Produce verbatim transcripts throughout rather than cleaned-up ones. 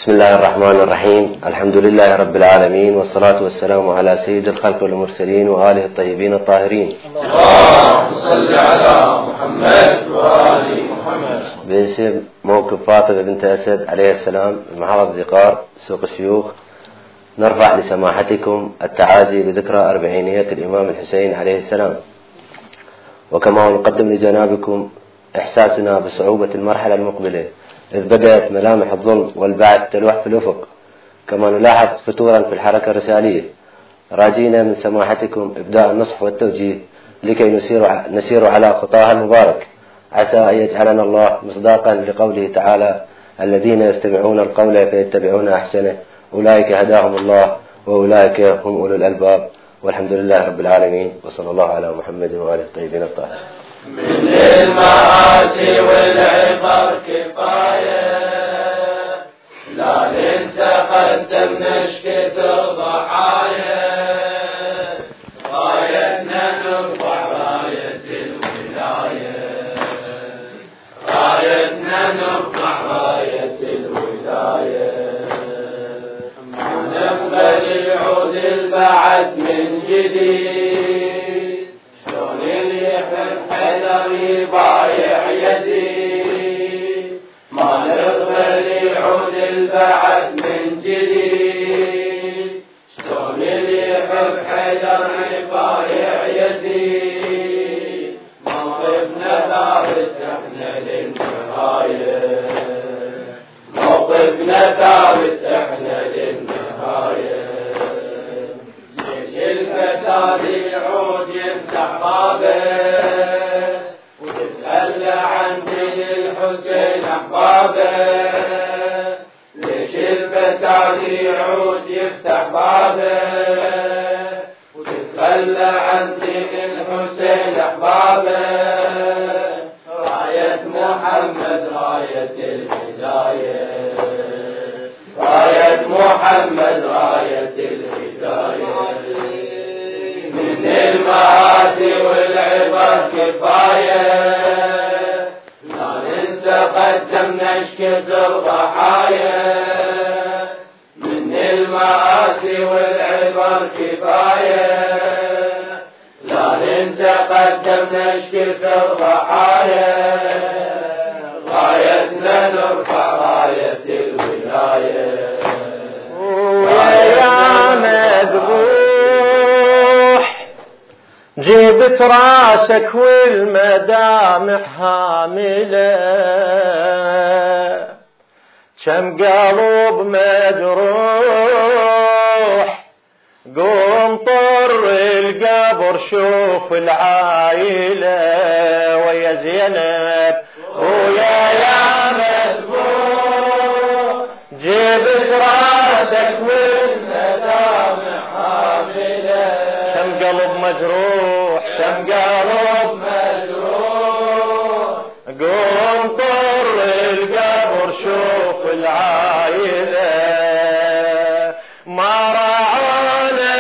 بسم الله الرحمن الرحيم. الحمد لله رب العالمين، والصلاة والسلام على سيد الخلق والمرسلين وآله الطيبين الطاهرين. اللهم صل على محمد وآل محمد. باسم موقف فاطمة بنت أسد عليه السلام محافظة ذقار سوق الشيوخ، نرفع لسماحتكم التعازي بذكرى أربعينية الإمام الحسين عليه السلام، وكما نقدم لجنابكم إحساسنا بصعوبة المرحلة المقبلة، إذ بدأت ملامح الظلم والبعث تلوح في الأفق، كما نلاحظ فتورا في الحركة الرسالية، راجينا من سماحتكم إبداء النصح والتوجيه لكي نسير, نسير على خطاها المبارك، عسى أن يجعلنا الله مصداقا لقوله تعالى: الذين يستمعون القول فيتبعون أحسنه أولئك هداهم الله وأولئك هم أولو الألباب. والحمد لله رب العالمين، وصلى الله على محمد وآله الطيبين الطاهرين. من المعاصي والعبر كفاية، لا ننسى قدمنا كثر ضحايا، رايتنا نرفع راية الولاية، رايتنا نرفع راية الولاية، ما نقبل يعود البعد من جديد، شلون اللي يحب حيدر يبايع يزيد، ما نقبل يعود البعد من جديد، شلون اللي يحب حيدر يبايع يزيد، موقفنا ثابت احنا للنهاية، موقفنا ثابت احنا للنهاية، ليش الفساد يعود يفتح بابه وتتخلى عن دين الحسين احبابه، ليش الفساد يعود يفتح بابه وتتخلى عن دين الحسين احبابه، راية محمد راية الهداية، راية محمد راية الهداية، من المعاصي والعبر كفاية، لا ننسى قدمنا كثر ضحايا، من المعاصي والعبر كفاية، لا ننسى قدمنا كثر ضحايا، رايتنا نرفع راية الولاية، ويا مذبوح جيبت راسك والمدامع هاملة، كم قلب مجروح قوم طر القبر شوف العايلة، ويا زينب ويا يا مذبوح جيبت راسك والمدامع هاملة، كم قلب مجروح كم قلب مجروح قوم طر القبر شوف العايلة، ما رعانا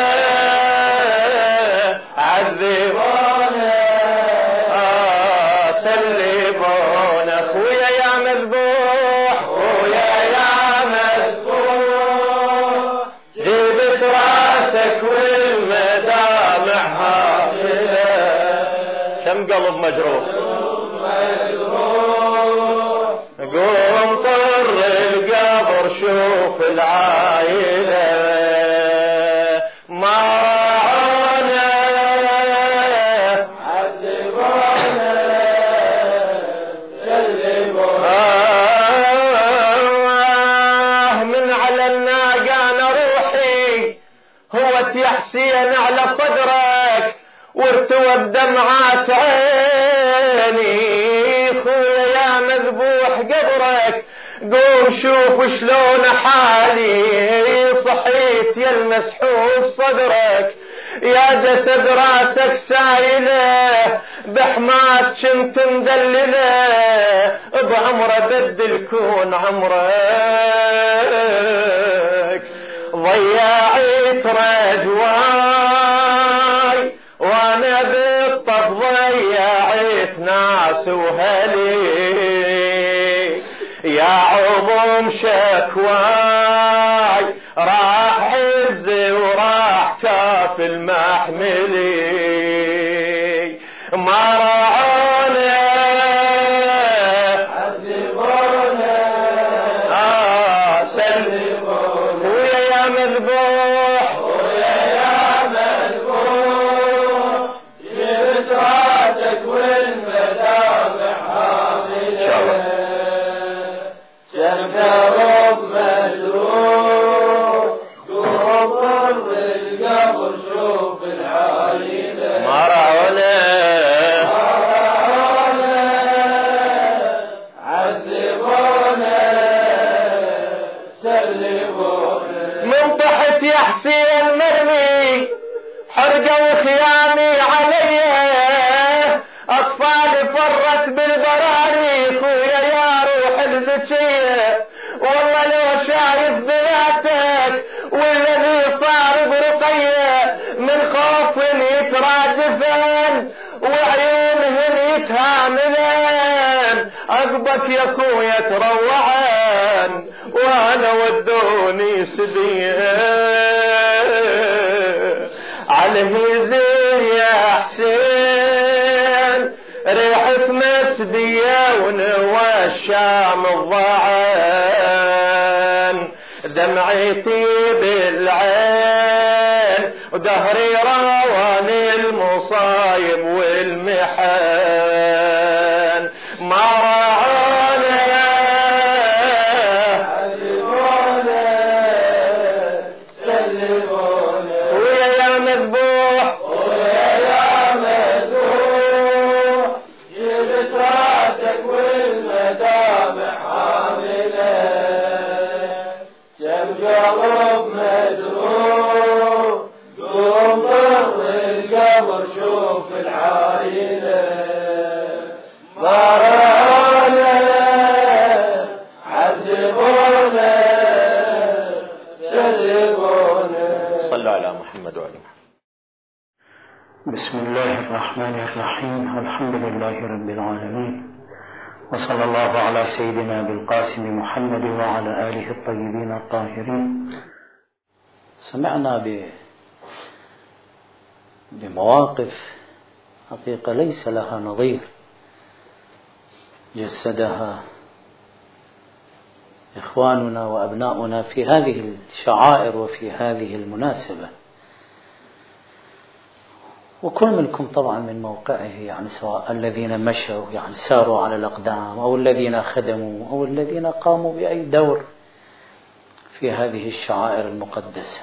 عذبونا آه سلبونا، ويا يا مذبوح ويا يا مذبوح جيبت راسك والمدامع هاملة، كم قلب مجروح قوم طر القبر شوف العايلة، ما رعانا عذبونا سلبونا، آه من على الناقة انا روحي هوت يا حسين على صدرك وارتوى بدمعات عيني، خويا يا مذبوح قبرك قوم شوف شلون حالي، صحيت يا المسحوب صدرك يا جسد راسك سايله بحماك كنت مدلله، بعمره بدل كون عمرك ضيعت رجواي وانا بالطف ضيعت ناس وهلي، يا يضم شكواي راح حزي وراح كاف المحملي مرعونا عذبونا آه سلمونا ويا يا مذبوح ويا يا مذبوح جبت راسك والمدامع حاملة شمكروب مجروح قبر القبر شوف العايلة مرعونا عذبونا سلمونا من طحت يا حسين مرمي حرقة وخيامي علي أطفالي فرت بالبراريك ويا يا روح الزكية والله لو شايف بناتك والذي صار برقية من خوف يتراجفن وعيونهن يتهاملن عقبك يا اخويا تروعن وانا ودوني سديه عليه زين يا حسين ريحة مسدية ونوى الشام الضعان دمعتي بالعين ودهري رواني المصايب والمحن ما رعانا عذبونا سلمونا ويا يا مذبوح ويا يا مذبوح جبت راسك والمدامع حاملة جم قلب مجروح قوم ضر القبر شوف العايلة مرعونا عذبونا سلمونا صلوا على محمد وعلى محمد. بسم الله الرحمن الرحيم الحمد لله رب العالمين وصلى الله على سيدنا بالقاسم محمد وعلى آله الطيبين الطاهرين. سمعنا ب... بمواقف حقيقة ليس لها نظير جسدها إخواننا وأبناؤنا في هذه الشعائر وفي هذه المناسبة، وكل منكم طبعا من موقعه، يعني سواء الذين مشوا يعني ساروا على الأقدام أو الذين خدموا أو الذين قاموا بأي دور في هذه الشعائر المقدسة.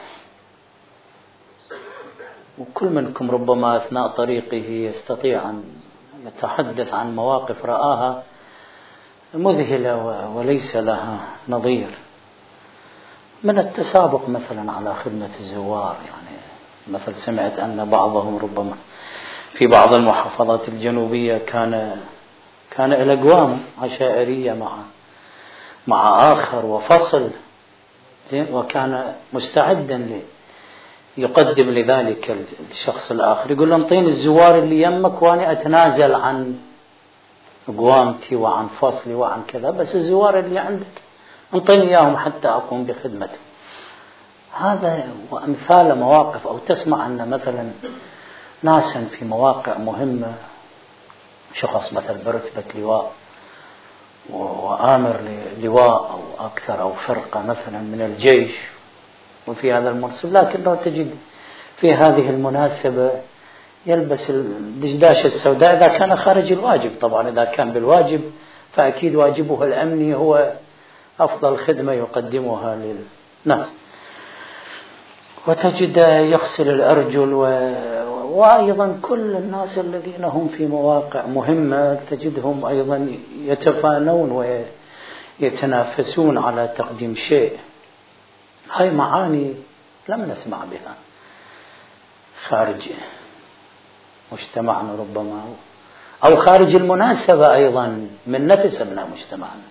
وكل منكم ربما أثناء طريقه يستطيع أن يتحدث عن مواقف رآها مذهلة وليس لها نظير، من التسابق مثلا على خدمة الزوار. يعني مثل سمعت أن بعضهم ربما في بعض المحافظات الجنوبية كان كان إلى أقوام عشائرية مع مع آخر وفصل زين، وكان مستعدا يقدم لذلك الشخص الآخر، يقول له انطيني الزوار اللي يمك وأنا أتنازل عن أقوامتي وعن فصلي وعن كذا، بس الزوار اللي عندك انطيني إياهم حتى أقوم بخدمتهم. هذا وأمثال مواقف. أو تسمع أن مثلا ناسا في مواقع مهمة، شخص مثل برتبة لواء وآمر لواء أو أكثر أو فرقة مثلا من الجيش وفي هذا المنصب، لكنه تجد في هذه المناسبة يلبس الدشداشة السوداء إذا كان خارج الواجب. طبعا إذا كان بالواجب فأكيد واجبه الأمني هو أفضل خدمة يقدمها للناس. وتجد يغسل الأرجل و... وأيضا كل الناس الذين هم في مواقع مهمة تجدهم أيضا يتفانون ويتنافسون على تقديم شيء. هاي معاني لم نسمع بها خارج مجتمعنا ربما، أو خارج المناسبة أيضا من نفس أبناء مجتمعنا.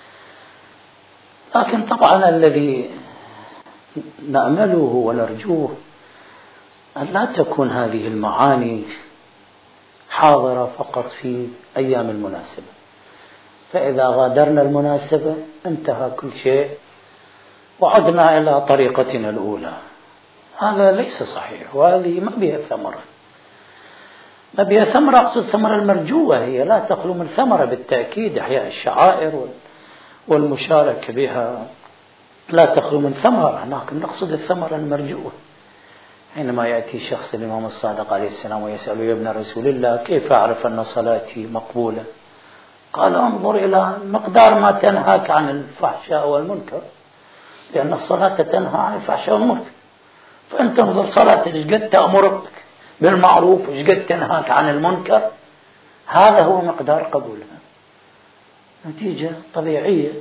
لكن طبعا الذي نأمله ونرجوه أن لا تكون هذه المعاني حاضرة فقط في أيام المناسبة، فإذا غادرنا المناسبة انتهى كل شيء وعدنا إلى طريقتنا الأولى. هذا ليس صحيح، وهذه ما بها ثمرة، ما بها ثمرة. أقصد ثمرة المرجوة، هي لا تخلو من ثمرة بالتأكيد. إحياء الشعائر والمشاركة بها لا تخلو من ثمرة، لكن نقصد الثمرة المرجوة. حينما يأتي شخص الإمام الصادق عليه السلام ويسأل يا ابن رسول الله كيف أعرف أن صلاتي مقبولة؟ قال انظر إلى مقدار ما تنهاك عن الفحشاء والمنكر، لأن الصلاة تنهى عن الفحشاء والمنكر. فأنت انظر صلاتك ايش قد تأمرك بالمعروف وايش قد تنهاك عن المنكر، هذا هو مقدار قبولها. نتيجة طبيعية.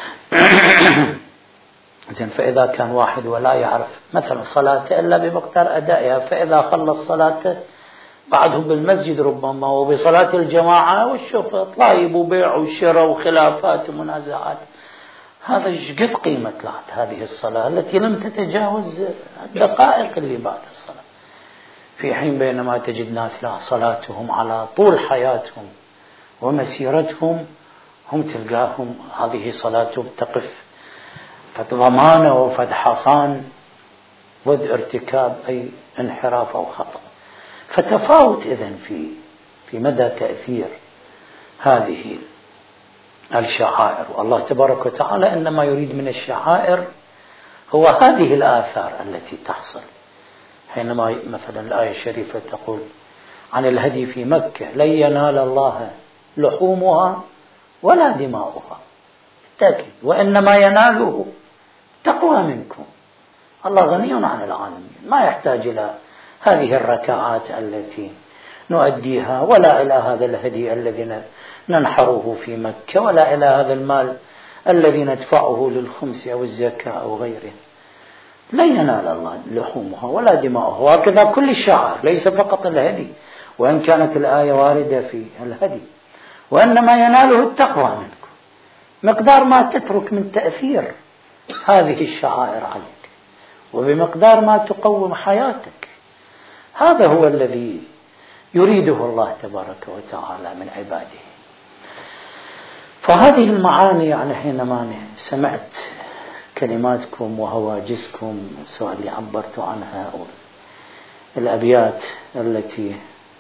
زين، فإذا كان واحد ولا يعرف مثلا صلاته إلا بمقدار أدائها، فإذا خلص صلاته بعده بالمسجد ربما وبصلاة الجماعة والشوف طايب وبيع وشراء وخلافات ومنازعات، هذا ايش قد قيمة هذه الصلاة التي لم تتجاوز الدقائق اللي بعد الصلاة، في حين بينما تجد ناس لا صلاتهم على طول حياتهم ومسيرتهم، هم تلقاهم هذه صلاتهم تقف فد ضمانة وفد حصان وذ ارتكاب أي انحراف أو خطأ. فتفاوت إذن في في مدى تأثير هذه الشعائر. والله تبارك وتعالى إنما يريد من الشعائر هو هذه الآثار التي تحصل. حينما مثلا الآية الشريفة تقول عن الهدي في مكة لن ينال الله لحومها ولا دماؤها، بالتأكيد وإنما يناله تقوى منكم. الله غني عن العالمين، ما يحتاج إلى هذه الركعات التي نؤديها، ولا إلى هذا الهدي الذي ننحره في مكة، ولا إلى هذا المال الذي ندفعه للخمس أو الزكاة أو غيره. لا ينال الله لحومها ولا دماؤها. وهكذا كل الشعائر، ليس فقط الهدي، وإن كانت الآية واردة في الهدي، وإنما يناله التقوى منكم، مقدار ما تترك من تأثير هذه الشعائر عليك وبمقدار ما تقوم حياتك. هذا هو الذي يريده الله تبارك وتعالى من عباده. فهذه المعاني يعني حينما سمعت كلماتكم وهواجسكم سواء اللي عبرت عنها أو الأبيات التي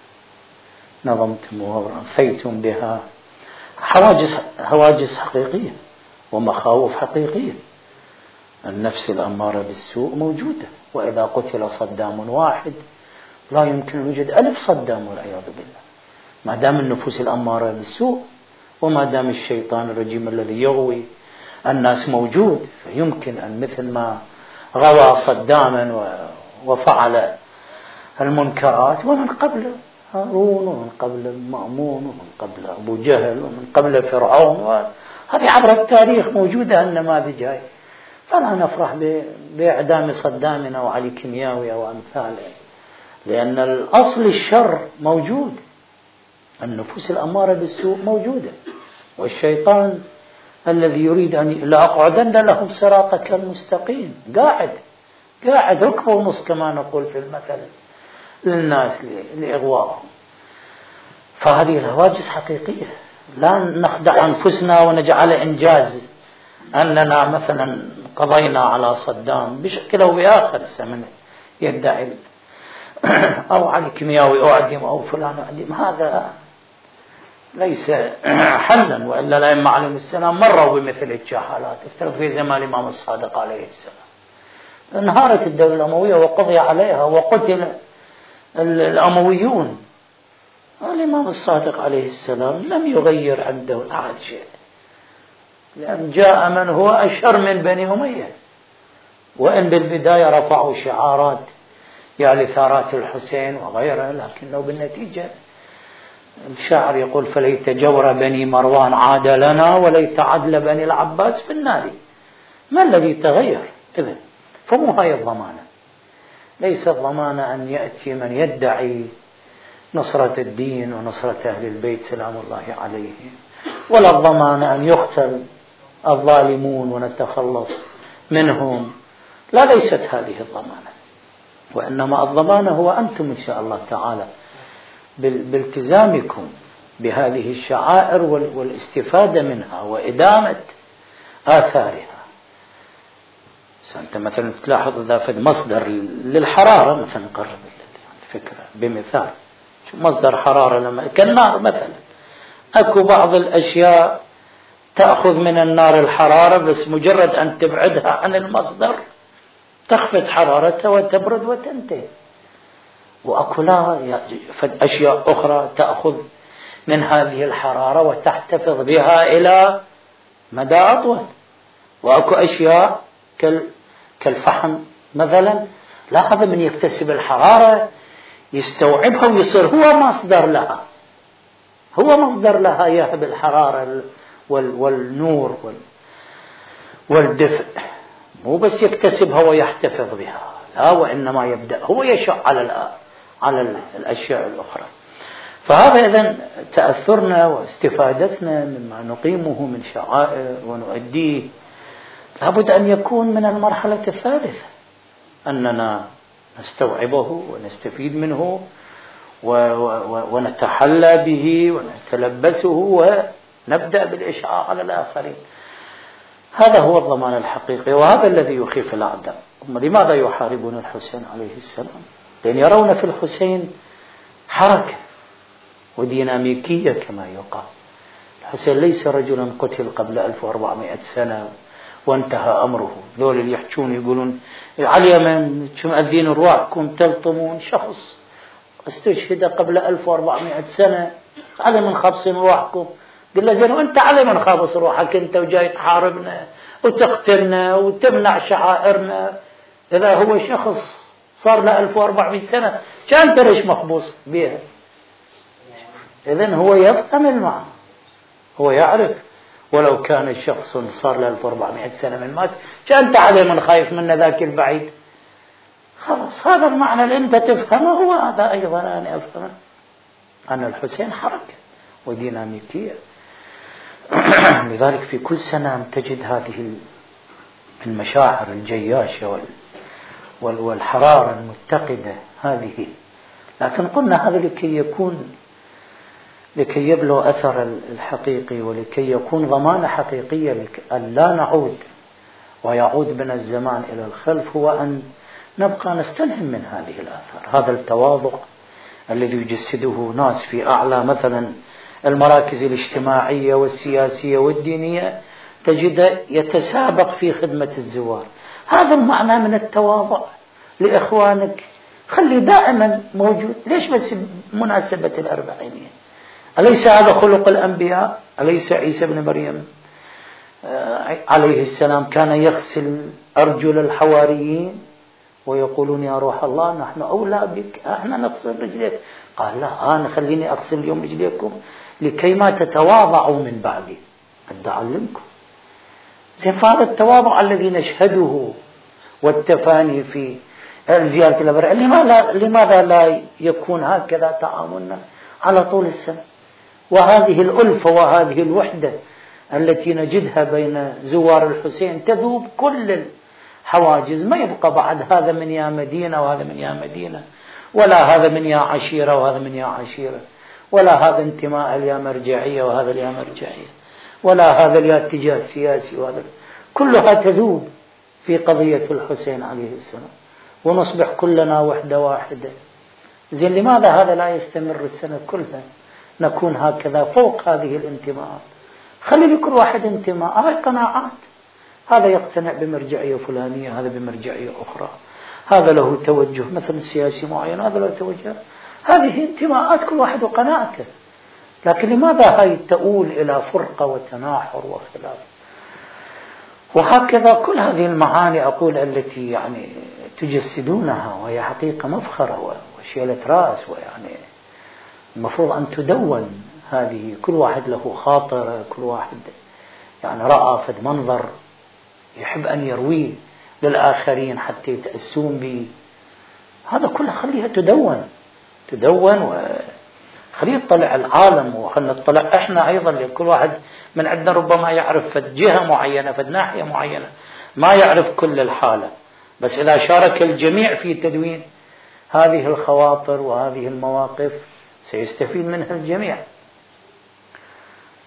نظمتم ورثيتم بها، حواجز هواجس حقيقية ومخاوف حقيقية. النفس الأمارة بالسوء موجودة، وإذا قتل صدام واحد لا يمكن وجود ألف صدام والعياذ بالله، ما دام النفوس الأمارة بالسوء وما دام الشيطان الرجيم الذي يغوي الناس موجود، فيمكن أن مثل ما غوى صداما وفعل المنكرات ومن قبل هارون ومن قبل مأمون ومن قبل أبو جهل ومن قبل فرعون، وهذه عبر التاريخ موجودة النماذج هاي. فلا نفرح بإعدام صدام أو علي كيمياوي أو أمثاله، لأن الأصل الشر موجود، النفوس الأمارة بالسوء موجودة، والشيطان الذي يريد أن لأقعدن لهم صراطك المستقيم قاعد قاعد ركبه ونص كما نقول في المثل للناس لإغوائهم. فهذه الهواجس حقيقية، لا نخدع أنفسنا ونجعل إنجاز أننا مثلا قضينا على صدام بشكل أو بآخر سمن يدعي أو علي كيمياوي أعدم أو فلان أعدم، هذا ليس حلا. وإلا الأئمة عليهم السلام مروا بمثل الجهالات. افترض في زمان الإمام الصادق عليه السلام انهارت الدولة الأموية وقضي عليها وقتل الأمويون، الإمام الصادق عليه السلام لم يغير عنده أحد شيء، لأن جاء من هو أشر من بني أمية، وإن بالبداية رفعوا شعارات يا لثارات الحسين وغيرها، لكنه بالنتيجة الشاعر يقول فليت جور بني مروان عاد لنا وليت عدل بني العباس في النار. ما الذي تغير إذن؟ فمو هاي الضمانة، ليس الضمانة أن يأتي من يدعي نصرة الدين ونصرة أهل البيت سلام الله عليهم، ولا الضمانة أن يقتل الظالمون ونتخلص منهم، لا، ليست هذه الضمانة. وإنما الضمانة هو أنتم إن شاء الله تعالى بالتزامكم بهذه الشعائر والاستفادة منها وإدامة آثارها. أنت مثلا تلاحظ إذا فد مصدر للحرارة مثلا، نقرب الفكرة بمثال، شو مصدر حرارة لما كالنار مثلا، أكو بعض الأشياء تأخذ من النار الحرارة بس مجرد أن تبعدها عن المصدر تخفض حرارتها وتبرد وتنتهي، وأكو لا فد أشياء أخرى تأخذ من هذه الحرارة وتحتفظ بها إلى مدى أطول، وأكو أشياء كالفحم مثلا، لا، هذا من يكتسب الحرارة يستوعبها ويصير هو مصدر لها، هو مصدر لها يهب الحرارة والنور والدفء، مو بس يكتسبها ويحتفظ بها، لا، وإنما يبدأ هو يشع على على الأشياء الأخرى. فهذا إذن تأثرنا واستفادتنا مما نقيمه من شعائر ونؤديه لابد أن يكون من المرحلة الثالثة، أننا نستوعبه ونستفيد منه ونتحلى به ونتلبسه ونبدأ بالإشعاع على الآخرين. هذا هو الضمان الحقيقي، وهذا الذي يخيف الأعداء. لماذا يحاربون الحسين عليه السلام؟ لأن يرون في الحسين حركة وديناميكية كما يقال. الحسين ليس رجلا قتل قبل ألف وأربعمائة سنة وانتهى أمره. ذول اللي يحجون يقولون علي من مؤذين الرواح كن تلطمون شخص استشهد قبل ألف وأربعمائة سنة، علي من خبص روحكم. قل له زين وانت علي من خابص روحك انت وجاي تحاربنا وتقتلنا وتمنع شعائرنا؟ إذا هو شخص صار له ألف وأربعمائة سنة كان انت ليش مخبوص بها؟ إذن هو يفهم المعنى، هو يعرف ولو كان الشخص صار له ألف وأربعمائة سنة من مات كان انت علي من خايف من ذاك البعيد. خلاص هذا المعنى اللي انت تفهمه هو هذا أيضا أنا أفهمه، أن الحسين حركة وديناميكية. لذلك في كل سنة تجد هذه المشاعر الجياشة والحرارة المتقدة هذه، لكن قلنا هذا لكي يكون لكي يبلغ أثر الحقيقي ولكي يكون ضمانة حقيقية أن لا نعود ويعود بنا الزمان إلى الخلف، هو أن نبقى نستلهم من هذه الآثار. هذا التواضع الذي يجسده ناس في أعلى مثلا المراكز الاجتماعية والسياسية والدينية تجد يتسابق في خدمة الزوار، هذا المعنى من التواضع لإخوانك خلي دائما موجود. ليش بس مناسبة الأربعينية؟ أليس هذا خلق الأنبياء؟ أليس عيسى بن مريم عليه السلام كان يغسل أرجل الحواريين ويقولون يا روح الله نحن أولى بك، احنا نغسل رجليك؟ قال لا، أنا خليني أغسل اليوم رجليكم لكي ما تتواضعوا من بعدي، أدى أعلمكم. زين، فهذا التواضع الذي نشهده والتفاني في زيارة الأبرار، لماذا, لماذا لا يكون هكذا تعاملنا على طول السنة؟ وهذه الألفة وهذه الوحدة التي نجدها بين زوار الحسين تذوب كل الحواجز، ما يبقى بعد هذا من يا مدينة وهذا من يا مدينة، ولا هذا من يا عشيرة وهذا من يا عشيرة، ولا هذا انتماء يا مرجعية وهذا يا مرجعية، ولا هذا يا اتجاه سياسي وهذا، كلها تذوب في قضية الحسين عليه السلام ونصبح كلنا وحدة واحدة. زين، لماذا هذا لا يستمر السنة كلها نكون هكذا فوق هذه الانتماءات؟ خلي لكل واحد انتماء، هاي قناعات، هذا يقتنع بمرجعية فلانية، هذا بمرجعية أخرى، هذا له توجه مثلا سياسي معين، هذا له توجه، هذه انتماءات كل واحد وقناعته. لكن لماذا هاي تؤول إلى فرقة وتناحر وخلاف؟ وهكذا كل هذه المعاني أقول التي يعني تجسدونها وهي حقيقة مفخرة وشيلة رأس، ويعني المفروض أن تدون هذه، كل واحد له خاطر، كل واحد يعني رأى فد منظر يحب أن يرويه للآخرين حتى يتأسون به، هذا كله خليها تدون تدون وخليه يطلع العالم وخلنا نطلع احنا ايضا، لكل واحد من عندنا ربما يعرف فد جهة معينة فد ناحية معينة، ما يعرف كل الحالة، بس إذا شارك الجميع في تدوين هذه الخواطر وهذه المواقف سيستفيد منها الجميع.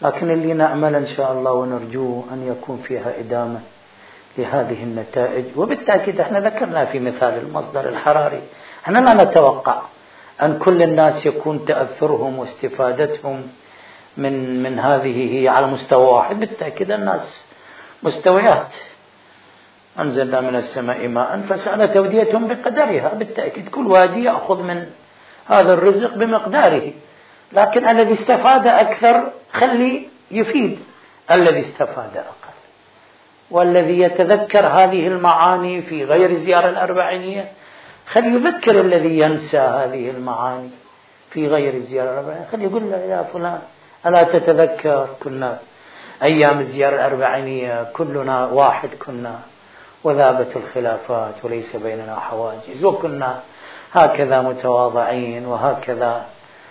لكن اللي نأمل إن شاء الله ونرجوه أن يكون فيها إدامة لهذه النتائج. وبالتأكيد احنا ذكرنا في مثال المصدر الحراري، احنا لا نتوقع أن كل الناس يكون تأثرهم واستفادتهم من من هذه هي على مستوى واحد. بالتأكيد الناس مستويات، أنزلنا من السماء ماء فسأل توديتهم بقدرها. بالتأكيد كل وادي يأخذ من هذا الرزق بمقداره، لكن الذي استفاد أكثر خلي يفيد الذي استفاد أقل، والذي يتذكر هذه المعاني في غير الزيارة الأربعينية خلي يذكر الذي ينسى هذه المعاني في غير الزيارة الأربعينية، خلي يقول له يا فلان ألا تتذكر كنا أيام الزيارة الأربعينية كلنا واحد كنا، وذابت الخلافات وليس بيننا حواجز، وكنا هكذا متواضعين وهكذا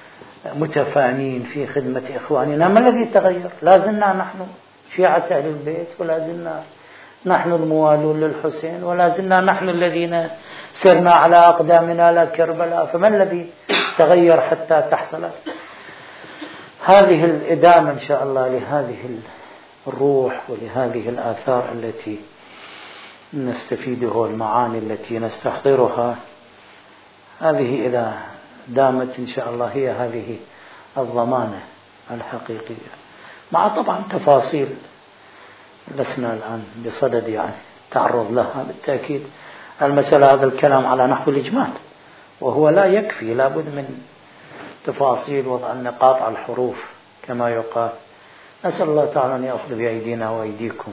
متفانين في خدمة إخواننا. ما الذي تغير؟ لازلنا نحن شيعة أهل البيت، ولازلنا نحن الموالون للحسين، ولازلنا نحن الذين سرنا على أقدامنا لا كربلاء. فما الذي تغير حتى تحصل هذه الإدامة إن شاء الله لهذه الروح ولهذه الآثار التي نستفيدها والمعاني التي نستحضرها؟ هذه إذا دامت إن شاء الله هي هذه الضمانة الحقيقية، مع طبعا تفاصيل لسنا الآن بصدد يعني تعرض لها. بالتأكيد المسألة هذا الكلام على نحو الإجمال، وهو لا يكفي، لابد من تفاصيل وضع النقاط على الحروف كما يقال. نسأل الله تعالى أن يأخذ بأيدينا وأيديكم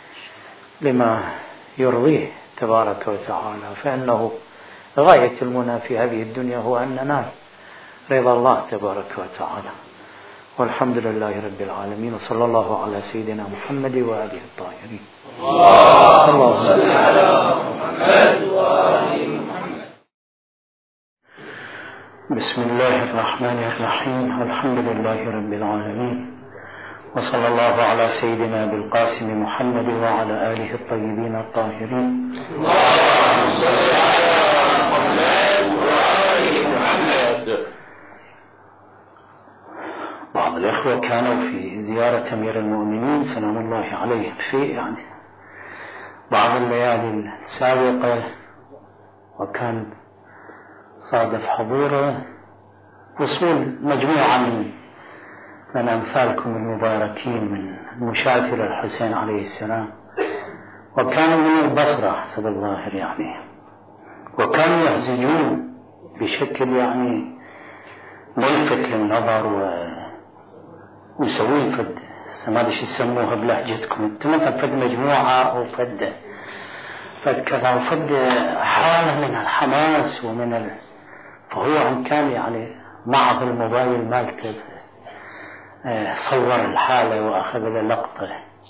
لما يرضيه تبارك وتعالى، فإنه غاية المنى في هذه الدنيا هو أن ننال رضا الله تبارك وتعالى. والحمد لله رب العالمين، وصلى الله على سيدنا محمد وآله الطاهرين. اللهم صل على محمد وآل محمد. بسم الله الرحمن الرحيم، الحمد لله رب العالمين، وصلى الله على سيدنا بالقاسم محمد وعلى آله الطيبين الطاهرين. اللهم صل على محمد وآل محمد. بعض الإخوة كانوا في زيارة أمير المؤمنين سلام الله عليه في يعني بعض الليالي السابقة، وكان صادف حضوره وصول مجموعة من من أمثالكم المباركين من مشاكل الحسين عليه السلام، وكانوا من البصرة حسب الظاهر يعني، وكانوا يهزجون بشكل يعني ملفت للنظر ومسوين فد ما ادري شو يسموها بلهجتكم انتم، مثلا فد مجموعة او فد فد كذا وفد حالة من الحماس ومن ال... فهو ان كان يعني معه الموبايل مالته صور الحالة واخذ له لقطة،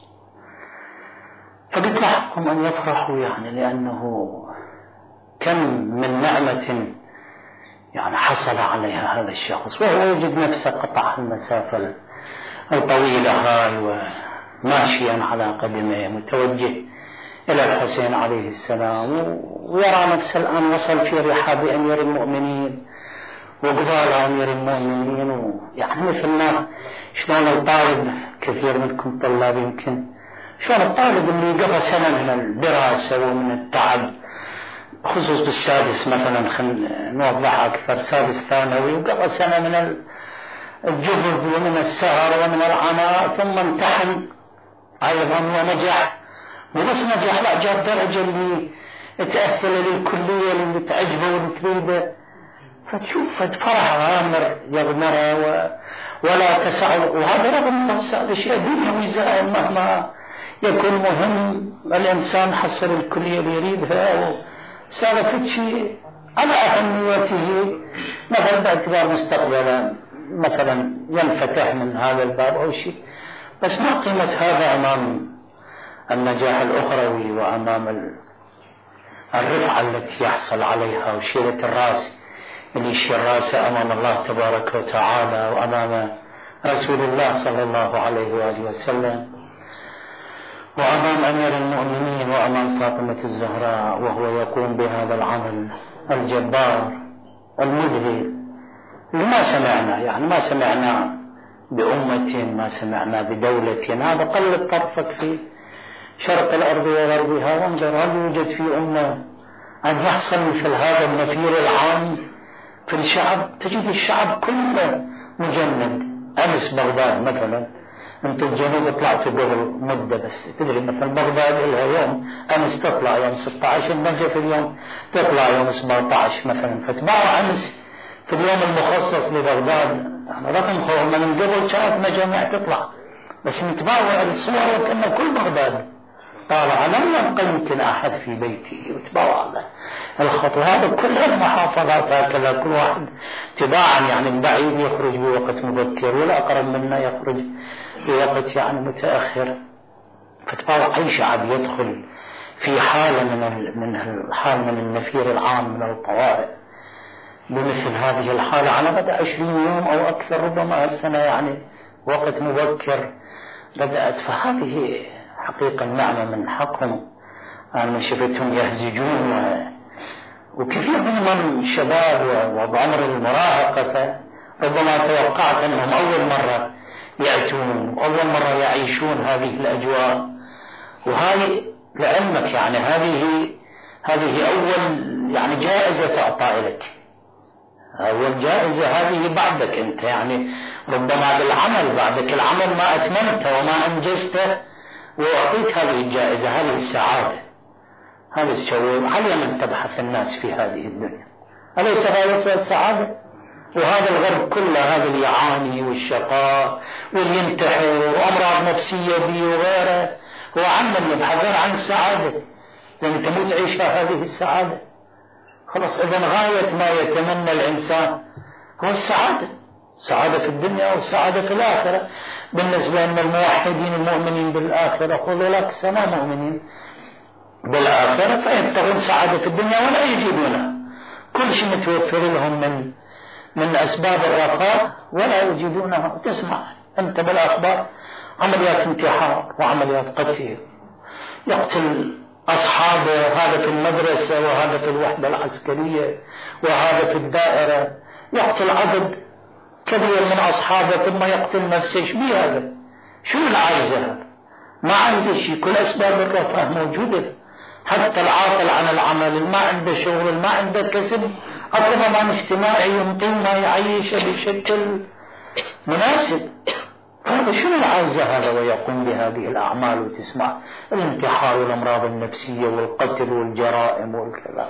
فقلت لحقهم ان يفرحوا يعني، لانه كم من نعمة يعني حصل عليها هذا الشخص، وهو يجد نفسه قطع المسافة الطويلة هاي وماشيا على قدمه متوجه إلى الحسين عليه السلام، ويرى نفسه الآن وصل في رحاب أمير المؤمنين وقبال أمير المؤمنين، ويعني مثل ما شلون الطالب، كثير منكم طلاب يمكن شلون الطالب اللي قضى سنة من الدراسة ومن التعب، خصوص بالسادس مثلا خلينا نوضح أكثر، سادس ثانوي، وقضى سنة من الجهد ومن السهر ومن العناء، ثم امتحن أيضا ونجح، وبس نجح لا جاب درجة اللي تأهل للكلية اللي تعجبه واللي تريده، فتشوف فرح غامر يغمره ولا تسع، وهذا رغم هذا شيء دنيوي زائل، مهما يكون مهم الإنسان حصل الكلية اللي يريدها وسالفت شيء على أهميته، مثلا باعتبار مستقبلا مثلا ينفتح من هذا الباب أو شيء، بس ما قيمة هذا أمام النجاح الأخروي وأمام الرفعة التي يحصل عليها وشيلة الرأس اللي يشيل رأسه أمام الله تبارك وتعالى وأمام رسول الله صلى الله عليه وآله وسلم وأمام أمير المؤمنين وأمام فاطمة الزهراء، وهو يقوم بهذا العمل الجبار المذهل اللي ما سمعنا يعني ما سمعنا بأمة، ما سمعنا بدولة. هذا قلب طرفك في شرق الأرض وغربها وانظر هل يوجد في أمة أن يحصل مثل هذا النفير العام في الشعب. تجد الشعب كله مجند. أمس بغداد مثلا، أنت الجنوب طلعت قبل مدة بس تدري مثلا بغداد إلها يوم أمس تطلع يوم ستة عشر، النجف اليوم تطلع يوم سبعة عشر مثلا. فتباعوا أمس في اليوم المخصص لبغداد رقم خوف من قبل شافنا جميع تطلع، بس نتباوع الصور وكأن كل بغداد طالع، لم يبقى يمكن أحد في بيته وتباوع له الخطوة. هذا كل المحافظات هكذا، كل واحد تباعا، يعني البعيد يخرج بوقت مبكر والأقرب منا يخرج بوقت يعني متأخر. فتباوع أي شعب يدخل في حالة من من الحال من النفير العام من الطوارئ بمثل هذه الحالة على مدى عشرين يوم أو أكثر، ربما السنة يعني وقت مبكر بدأت. فهذه حقيقة نعمة من حقهم. أنا شفتهم يهزجون، وكثير منهم شباب وبعمر المراهقة، ربما توقعت أنهم أول مرة يأتون أول مرة يعيشون هذه الأجواء. وهذه لعلمك يعني هذه هذه أول يعني جائزة تعطى لك، أول جائزة هذه بعدك أنت، يعني ربما بالعمل بعدك العمل ما أتممته وما أنجزته وأعطيك هذه الجائزة، هذه السعادة. هذا الشعور علي من تبحث الناس في هذه الدنيا، أليس غايتها السعادة؟ وهذا الغرب كله هذا اللي يعاني والشقاء واللي ينتحر وأمراض نفسية بي وغيره، هو عمل يبحثون عن السعادة. زي ما تموت عيشها هذه السعادة خلاص. إذن غاية ما يتمنى الإنسان هو السعادة، السعادة في الدنيا والسعادة في الآخرة. بالنسبة لنا الموحدين المؤمنين بالآخرة خذوا لك سنة مؤمنين بالآخرة، فيبتغون سعادة في الدنيا ولا يجدونها. كل شيء متوفر لهم من من أسباب الرخاء ولا يجدونها. تسمع أنت بالأخبار عمليات انتحار وعمليات قتل، يقتل أصحابه، هذا في المدرسة وهذا في الوحدة العسكرية وهذا في الدائرة، يقتل عدد كبير من أصحابه ثم يقتل نفسه. ايش بيه هذا؟ شو العايزة هذا؟ ما عايز شيء، كل أسباب الرفاه موجودة. حتى العاطل عن العمل، ما عنده شغل، ما عنده كسب، أو ضمان اجتماعي يمكن ما يعيش بشكل مناسب. هذا شنو العايزة هذا ويقوم بهذه الأعمال؟ وتسمع الانتحار والأمراض النفسية والقتل والجرائم والكلام.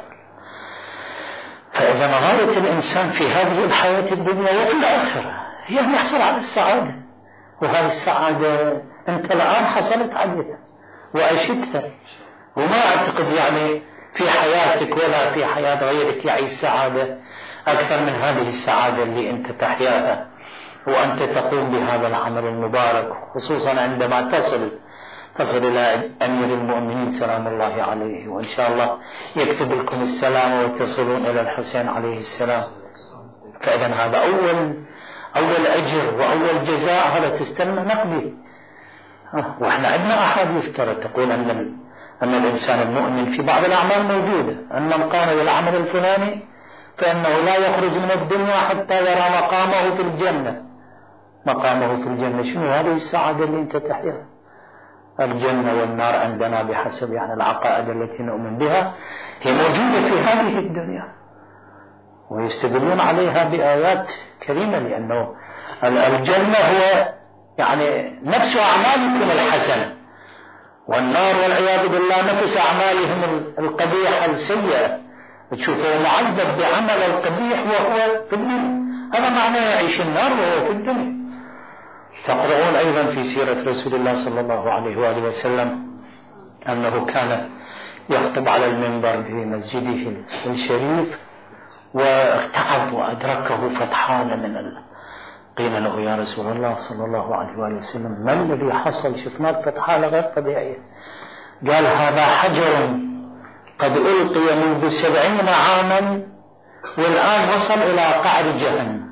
فإذا غاية الإنسان في هذه الحياة الدنيا وفي الآخرة هي أن يحصل على السعادة، وهذه السعادة أنت الآن حصلت عليها وعشتها، وما أعتقد يعني في حياتك ولا في حياة غيرك يعيش سعادة أكثر من هذه السعادة اللي أنت تحياها وأنت تقوم بهذا العمل المبارك، خصوصا عندما تصل تصل إلى أمير المؤمنين سلام الله عليه، وإن شاء الله يكتب لكم السلام وتصلون إلى الحسين عليه السلام. فإذا هذا أول أول أجر وأول جزاء، هذا تستنى نقدي. وإحنا عندنا أحاديث ترى تقول أن أن الإنسان المؤمن في بعض الأعمال موجودة، أن من قام بالعمل الفلاني فإنه لا يخرج من الدنيا حتى يرى مقامه في الجنة. مقامه في الجنة شنو؟ هذه السعادة اللي أنت تحياها. الجنة والنار عندنا بحسب يعني العقائد التي نؤمن بها هي موجودة في هذه الدنيا، ويستدلون عليها بآيات كريمة، لأنه الجنة هو يعني نفس أعمالكم الحسنة، والنار والعياذ بالله نفس أعمالهم القبيحة السيئة. تشوفه معذب بعمل القبيح وهو في الدنيا، هذا معناه يعيش النار وهو في الدنيا. تقرؤون أيضا في سيرة رسول الله صلى الله عليه وآله وسلم أنه كان يخطب على المنبر في مسجده الشريف، واغتعب وأدركه فتحان من ال... قيل له يا رسول الله صلى الله عليه وآله وسلم ما الذي حصل؟ شفناك فتحان غير طبيعية. قال هذا حجر قد ألقي منذ سبعين عاما والآن وصل إلى قعر جهنم.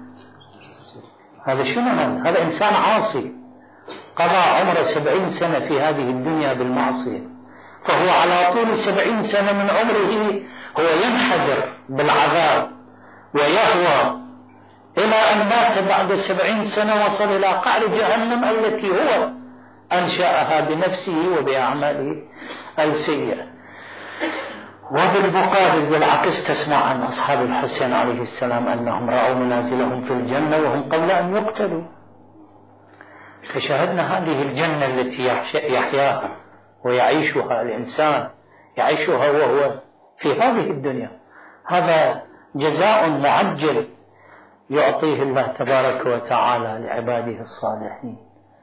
هذا شنو هذا؟ هذا إنسان عاصي قضى عمره سبعين سنة في هذه الدنيا بالمعصية، فهو على طول سبعين سنة من عمره هو ينحدر بالعذاب ويهوى إلى أن مات بعد سبعين سنة وصل إلى قعر جهنم التي هو أنشأها بنفسه وبأعماله السيئة. وبالمقابل بالعكس تسمع عن أصحاب الحسين عليه السلام أنهم رأوا منازلهم في الجنة وهم قبل أن يقتلوا. فشاهدنا هذه الجنة التي يحياها ويعيشها الإنسان، يعيشها وهو في هذه الدنيا. هذا جزاء معجل يعطيه الله تبارك وتعالى لعباده الصالحين،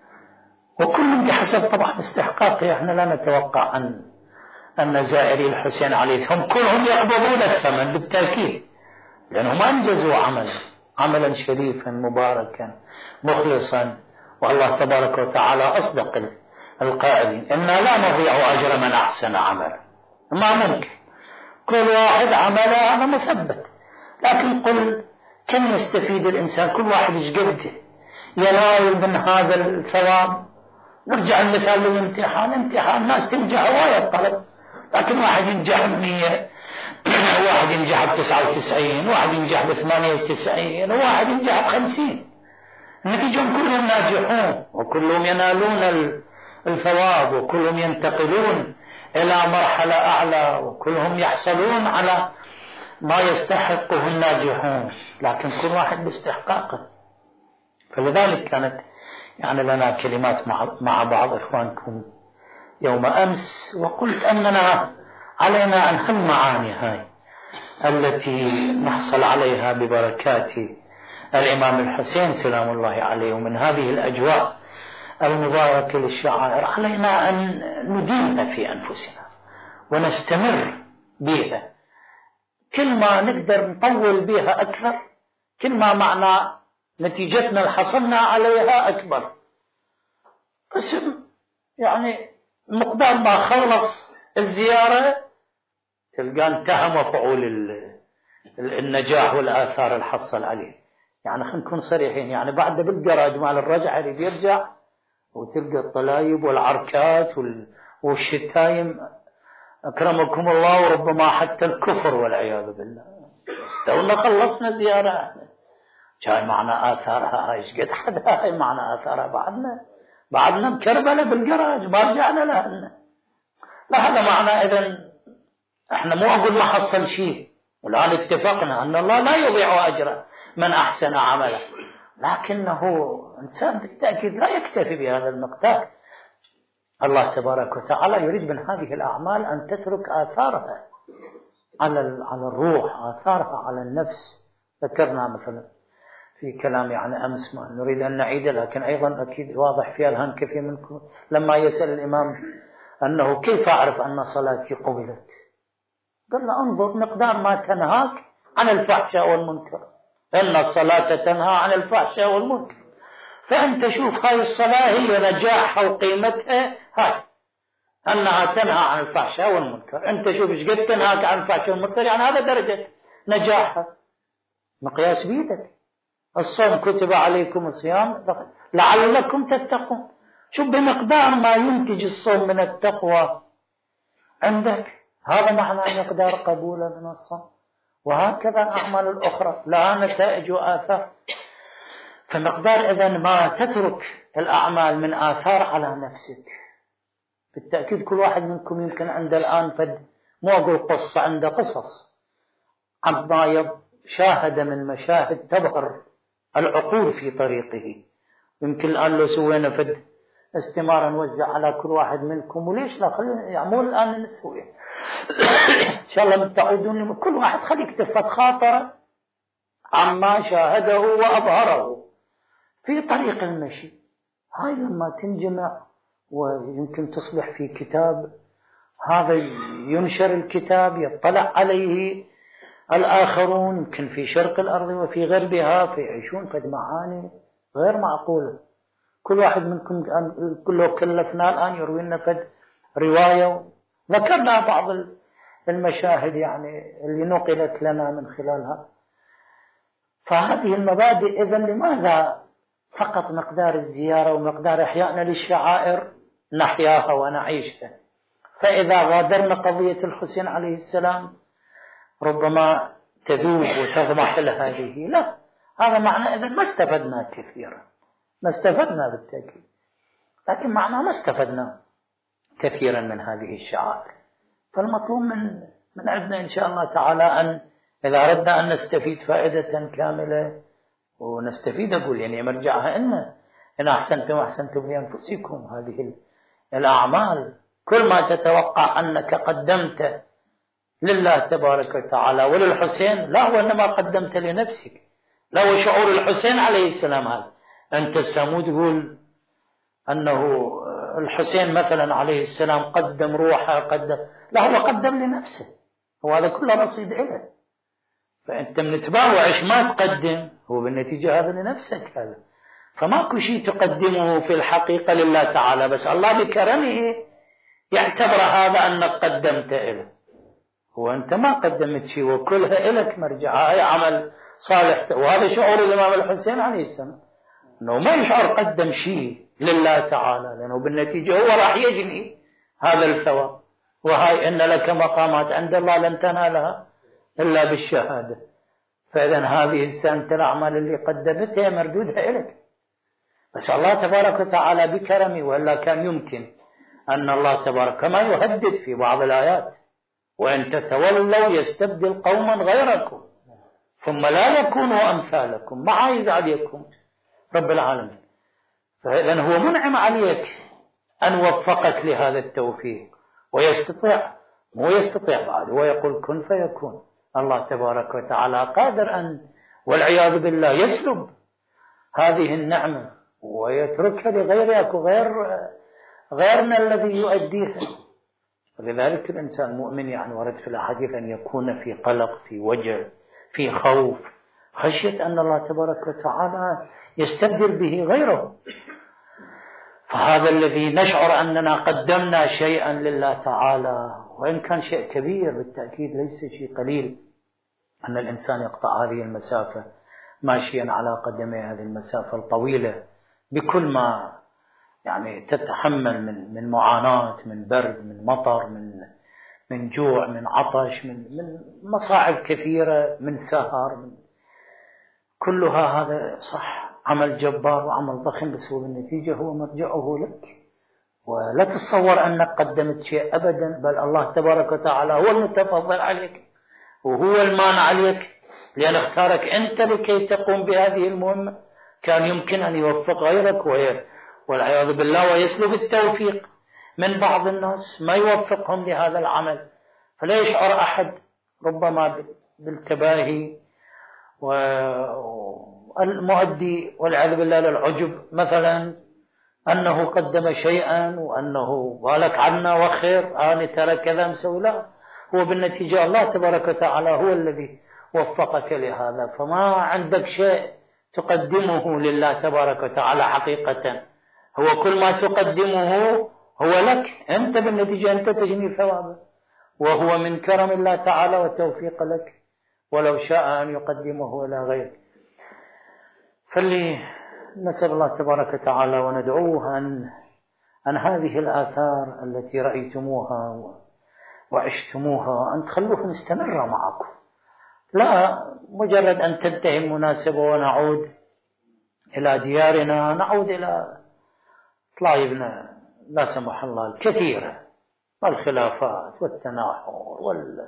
وكل بحسب طبعا استحقاقه. احنا لا نتوقع أن أن زائري الحسين عليه السلام كلهم يقبضون الثمن بالتأكيد، لأنهم أنجزوا عملا عملا شريفا مباركا مخلصا. والله تبارك وتعالى أصدق القائلين: إنا لا نضيع أجر من أحسن عملا. ما ممكن كل واحد عمله هذا مثبت، لكن قل كم يستفيد الإنسان؟ كل واحد ايش قده ينال من هذا الثواب. نرجع المثال للامتحان، امتحان الناس تنجح هواية الطلب، لكن واحد ينجح بمية، واحد ينجح بتسعة وتسعين، واحد ينجح بثمانية وتسعين، وواحد ينجح بخمسين. النتيجة كلهم ناجحون وكلهم ينالون الثواب وكلهم ينتقلون إلى مرحلة أعلى وكلهم يحصلون على ما يستحقه الناجحون، لكن كل واحد باستحقاقه. فلذلك كانت يعني لنا كلمات مع بعض إخوانكم يوم أمس، وقلت أننا علينا أن هالمعاني هاي التي نحصل عليها ببركات الإمام الحسين سلام الله عليه ومن هذه الأجواء المباركة للشعائر، علينا أن نديمها في أنفسنا ونستمر بها. كل ما نقدر نطول بها أكثر، كل ما معنى نتيجتنا اللي حصلنا عليها أكبر. بس يعني مقدار ما خلص الزيارة تلقى انتهى مفعول النجاح والآثار اللي حصل عليه. يعني خلينا نكون صريحين، يعني بعد بالجراج مال الرجع اللي بيرجع وتلقى الطلايب والعركات والشتايم أكرمكم الله، وربما حتى الكفر والعياذ بالله. استونا خلصنا زيارة، جاي معنا آثارها هاي قد حدا، هاي معنا آثارها بعدنا بعدنا مكربلة بالجراج ما رجعنا لها. لا، هذا معنى إذن احنا مو أقول ما حصل شيء، والآن اتفقنا أن الله لا يضيع أجره من أحسن عمله، لكنه إنسان بالتأكيد لا يكتفي بهذا المقدار. الله تبارك وتعالى يريد من هذه الأعمال أن تترك آثارها على على الروح، آثارها على النفس. ذكرنا مثلا في كلام يعني أمس ما نريد أن نعيده، لكن أيضا أكيد واضح في أذهان كثير منكم لما يسأل الإمام أنه كيف أعرف أن صلاتي قبلت؟ قال له انظر مقدار ما تنهاك عن الفحشاء والمنكر، إن الصلاة تنهى عن الفحشاء والمنكر. فأنت شوف هاي الصلاة هي نجاحها وقيمتها هاي أنها تنهى عن الفحشاء والمنكر. أنت شوف إيش قد تنهاك عن الفحشاء والمنكر، يعني هذا درجة نجاحها، مقياس بيدك. الصوم كتب عليكم الصيام لعلكم تتقون. شوف بمقدار ما ينتج الصوم من التقوى عندك، هذا معنى مقدار قبوله من الصوم. وهكذا الأعمال الأخرى لها نتائج وآثار. فمقدار إذن ما تترك الأعمال من آثار على نفسك. بالتأكيد كل واحد منكم يمكن عنده الآن فد مو أقول قصة، عنده قصص عما شاهد من مشاهد تبهر العقول في طريقه. يمكن الآن لو سوينا فد استمارة نوزع على كل واحد منكم، وليش لا خلينا يعمل الآن نسوي إن شاء الله متعودون. كل واحد خلي يكتب فد خاطرة عما شاهده وأظهره في طريق المشي. هاي لما تنجمع ويمكن تصبح في كتاب، هذا ينشر الكتاب يطلع عليه الآخرون يمكن في شرق الأرض وفي غربها، فيعيشون فد معاني غير معقولة. كل واحد منكم كله كلفنا الآن يروي لنا فد رواية، ذكرنا بعض المشاهد يعني اللي نقلت لنا من خلالها. فهذه المبادئ إذن لماذا فقط مقدار الزيارة ومقدار إحيائنا للشعائر نحياها ونعيشها؟ فإذا غادرنا قضية الحسين عليه السلام ربما تذوب وتضمحل هذه. لا، هذا معنى إذن ما استفدنا كثيرا، ما استفدنا بالتأكيد، لكن معنى ما استفدنا كثيرا من هذه الشعائر. فالمطلوب من من عندنا إن شاء الله تعالى أن إذا أردنا أن نستفيد فائدة كاملة ونستفيد، أقول يعني مرجعها إن إن أحسنتم أحسنتم لأنفسكم. هذه الأعمال كل ما تتوقع أنك قدمت لله تبارك وتعالى وللحسين، لا، هو إنما قدمت لنفسك. لا، هو شعور الحسين عليه السلام هذا. أنت السامو تقول أنه الحسين مثلا عليه السلام قدم روحه، قدم، لا، هو قدم لنفسه، وهذا كله رصيد إله. فأنت من تباوعش ما تقدم، هو بالنتيجة هذا لنفسك هذا. فماكو شيء تقدمه في الحقيقة لله تعالى، بس الله بكرمه يعتبر هذا أنك قدمت إله. هو أنت ما قدمت شيء، وكلها إلك مرجعها، هي عمل صالح. وهذا شعور الإمام الحسين عليه السلام، أنه ما يشعر قدم شيء لله تعالى، لأنه بالنتيجة هو راح يجني هذا الثواب. وهاي إن لك مقامات عند الله لن تنالها إلا بالشهادة. فإذا هذه السنة الأعمال اللي قدمتها مردودها إلك، بس الله تبارك وتعالى بكرمه. وإلا كان يمكن أن الله تبارك كما يهدد في بعض الآيات: وإن تتولوا يستبدل قوما غيركم ثم لا يكونوا أمثالكم، ما عايز عليكم رب العالمين. فإذا هو منعم عليك أن وفقك لهذا التوفيق، ويستطيع، مو يستطيع بعد، ويقول كن فيكون. الله تبارك وتعالى قادر أن والعياذ بالله يسلب هذه النعمة ويتركها لغيرك وغير غيرنا الذي يؤديها. ولذلك الإنسان المؤمن يعني ورد في الأحاديث أن يكون في قلق، في وجع، في خوف، خشية أن الله تبارك وتعالى يستبدل به غيره. فهذا الذي نشعر أننا قدمنا شيئا لله تعالى، وإن كان شيء كبير بالتأكيد ليس شيء قليل، أن الإنسان يقطع هذه المسافة ماشيا على قدمه، هذه المسافة الطويلة بكل ما يعني تتحمل من من معاناة، من برد، من مطر، من من جوع، من عطش، من من مصاعب كثيرة، من سهر، من كلها. هذا صح عمل جبار وعمل ضخم، بس هو بالنتيجة هو مرجعه لك. ولا تتصور أنك قدمت شيء أبدا، بل الله تبارك وتعالى هو المتفضل عليك وهو المان عليك، لأن اختارك أنت لكي تقوم بهذه المهمة. كان يمكن أن يوفق غيرك والعياذ بالله ويسلب التوفيق من بعض الناس، ما يوفقهم لهذا العمل. فلا يشعر أحد ربما بالتباهي والمؤدي والعياذ بالله للعجب مثلا أنه قدم شيئا وأنه بالك عنا وخير أنا ترى كذا مسوي. لا، هو بالنتيجة الله تبارك وتعالى هو الذي وفقك لهذا. فما عندك شيء تقدمه لله تبارك وتعالى حقيقة، هو كل ما تقدمه هو لك أنت، بالنتيجة أنت تجني ثوابه، وهو من كرم الله تعالى وتوفيق لك، ولو شاء أن يقدمه إلى غيرك. فاللي نسأل الله تبارك وتعالى وندعوه أن أن هذه الآثار التي رأيتموها وعشتموها أن تخلوها مستمرة معكم، لا مجرد أن تنتهي المناسبة ونعود إلى ديارنا، نعود إلى طلايبنا لا سمح الله الكثيرة، والخلافات والتناحر وال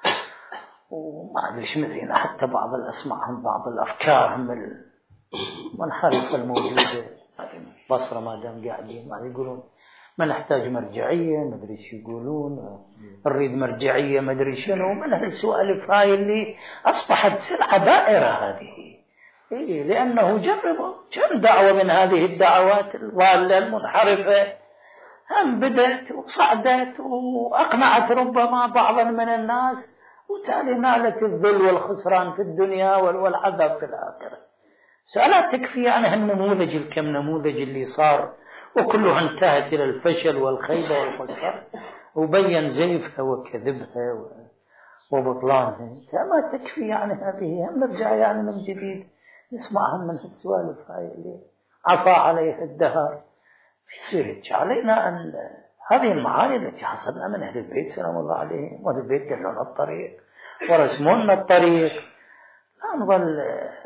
وما أدري إيش مدرينا، حتى بعض الأسماء هم بعض الأفكار هم المنحرفة الموجودة بصرة ما دام قاعدين ما يقولون ما نحتاج مرجعية، ما أدري إيش يقولون، نريد مرجعية ما أدري شنو، من هالسوالف هاي اللي أصبحت سلعة بائرة هذه. إيه، لأنه جربوا كم دعوة من هذه الدعوات الضالة المنحرفة هم بدأت وصعدت وأقنعت ربما بعضا من الناس، وتالي نالت الذل والخسران في الدنيا والعذاب في الآخرة. سألا تكفي عن هالنموذج الكم نموذج اللي صار وكلها انتهت إلى الفشل والخيبة والخسران، وبين زيفها وكذبها وبطلانها. ما تكفي يعني هذه، هم نرجع يعني من جديد نسمعهم من السوالف هاي اللي عفى عليها الدهر. يصير علينا أن هذه المعاني التي حصلنا من أهل البيت سلام الله عليهم، وأهل البيت دلونا الطريق ورسمونا الطريق، لا نظل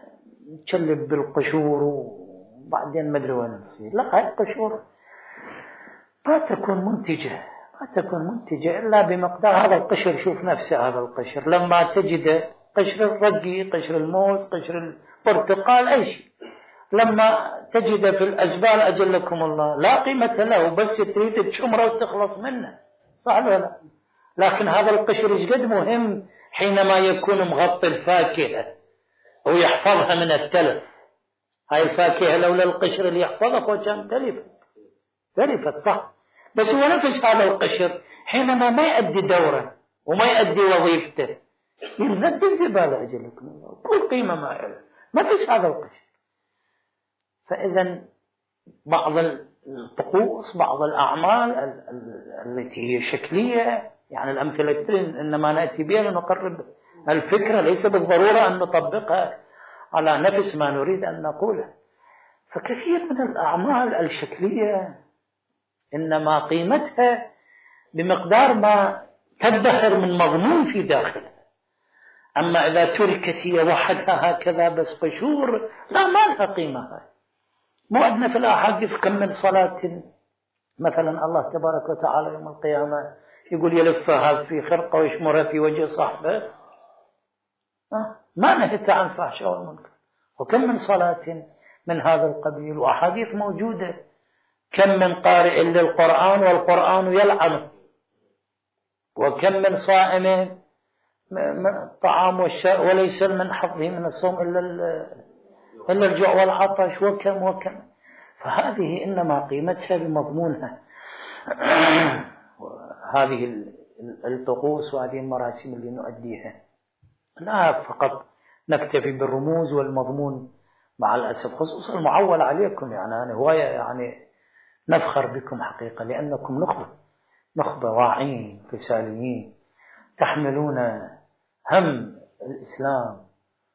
نشلب بالقشور وبعدين ما أدري وين نصير. لا، هاي القشور ما تكون منتجة، ما تكون منتجة إلا بمقدار هذا القشر. شوف نفسه هذا القشر لما تجد قشر الرقي، قشر الموز، قشر البرتقال، أي شيء لما تجد في الأزبال أجلكم الله لا قيمة له، بس تريد تشمره وتخلص منه، صح ولا لا؟ لكن هذا القشر ايش قد مهم حينما يكون مغطي الفاكهة ويحفظها من التلف. هاي الفاكهة لولا القشر اللي يحفظها وكان تلفت تلفت صح، بس هو نفس هذا القشر حينما ما يؤدي دوره وما يؤدي وظيفته ينزل الزبالة أجلكم الله، كل قيمة ما له، ما فيش هذا القشر. فإذا بعض الطقوس، بعض الأعمال التي هي شكلية، يعني الأمثلة إنما نأتي بها لنقرب الفكرة، ليس بالضرورة أن نطبقها على نفس ما نريد أن نقوله. فكثير من الأعمال الشكلية إنما قيمتها بمقدار ما تدخر من مضمون في داخلها. أما إذا تركت هي وحدها هكذا بس قشور، لا، ما لها قيمة. هاي مو عندنا في الأحاديث كم من صلاة مثلا الله تبارك وتعالى يوم القيامة يقول يلفها في خرقة ويشمرها في وجه صاحبه، ما نهت عن فحشاء والمنكر. وكم من صلاة من هذا القبيل، وأحاديث موجودة. كم من قارئ للقرآن والقرآن يلعنه، وكم من صائم الطعام والشاء وليس من حظه من الصوم إلا إلا الجوع والعطش، وكم وكم. فهذه إنما قيمتها بمضمونها. هذه الطقوس وهذه المراسم اللي نؤديها، لا فقط نكتفي بالرموز والمضمون مع الأسف، خصوصا المعول عليكم. يعني أنا هواية يعني نفخر بكم حقيقة، لأنكم نخبة نخبة واعين رساليين تحملون هم الإسلام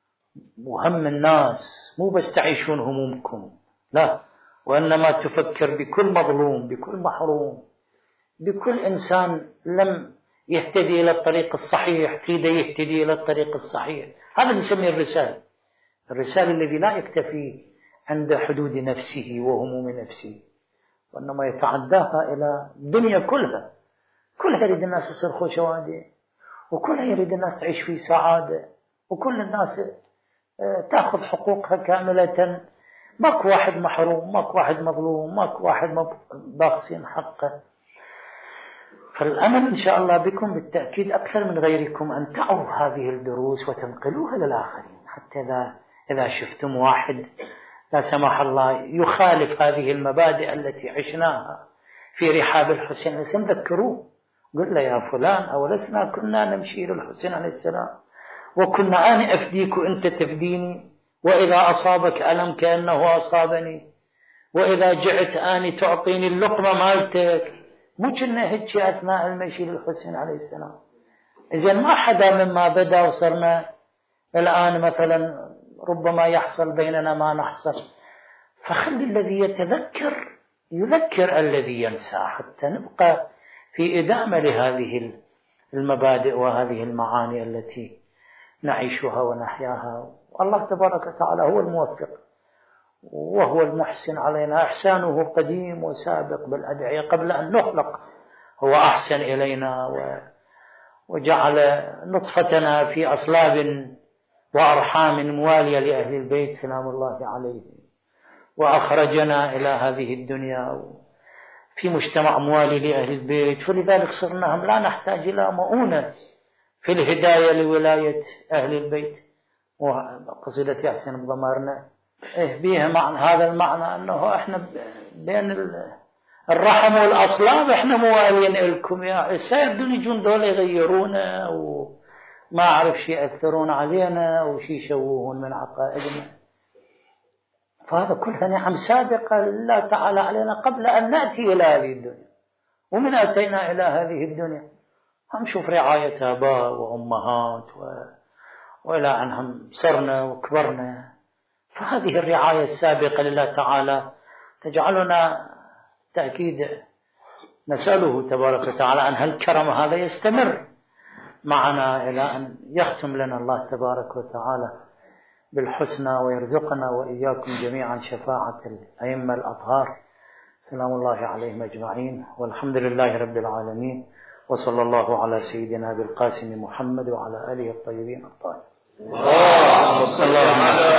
وهم الناس، مو بس تعيشون همومكم، لا، وإنما تفكر بكل مظلوم، بكل محروم، بكل إنسان لم يهتدي إلى الطريق الصحيح تريد يهتدي إلى الطريق الصحيح. هذا نسميه الرسالة. الرسالة الذي لا يكتفي عند حدود نفسه وهموم نفسه، وإنما يتعداها إلى الدنيا كلها. كلها يريد الناس يصير خوشوادي، وكلها يريد الناس تعيش في سعادة، وكل الناس تأخذ حقوقها كاملة، ماك واحد محروم، ماك واحد مظلوم، ماك واحد باخسين حقه. فالأمل إن شاء الله بكم بالتأكيد أكثر من غيركم أن تعوا هذه الدروس وتنقلوها للآخرين، حتى إذا إذا شفتم واحد لا سمح الله يخالف هذه المبادئ التي عشناها في رحاب الحسين السلام، ذكروه، قل له يا فلان أولسنا كنا نمشي للحسين عليه السلام وكنا أنا أفديك وأنت تفديني، وإذا أصابك ألم كأنه أصابني، وإذا جعت أني تعطيني اللقمة مالتك. مو كنا هيك أثناء المشي للحسين عليه السلام. إذن ما حدا مما بدأ وصرنا الآن مثلا ربما يحصل بيننا ما نحصل. فخلي الذي يتذكر يذكر الذي ينسى، حتى نبقى في إدامة لهذه المبادئ وهذه المعاني التي نعيشها ونحياها. والله تبارك وتعالى هو الموفق وهو المحسن علينا، إحسانه قديم وسابق بالأدعية قبل أن نخلق. هو أحسن إلينا وجعل نطفتنا في أصلاب وأرحام موالية لأهل البيت سلام الله عليه، وأخرجنا إلى هذه الدنيا في مجتمع موالي لأهل البيت. فلذلك صرنا هم لا نحتاج إلى مؤونة في الهداية لولاية أهل البيت. وقصيدة يحسن بضمارنا إيه بيها معنى هذا المعنى أنه إحنا بين الرحم والأصلاب إحنا موالين لكم يا عسى. دول يجون دول يغيرونا وما أعرف شيء يأثرون علينا وشي يشوهون من عقائدنا. فهذا كلها نعم سابقة لله تعالى علينا قبل أن نأتي إلى هذه الدنيا. ومن أتينا إلى هذه الدنيا هم شوف رعاية آباء وأمهات و... وإلى أنهم صرنا وكبرنا. فهذه الرعاية السابقة لله تعالى تجعلنا تأكيد نسأله تبارك وتعالى أن هالكرم هذا يستمر معنا إلى أن يختم لنا الله تبارك وتعالى بالحسنى ويرزقنا وإياكم جميعا شفاعة الأئمة الأطهار سلام الله عليهم أجمعين، والحمد لله رب العالمين، وصلى الله على سيدنا بالقاسم محمد وعلى آله الطيبين الطاهرين. اللهم صل على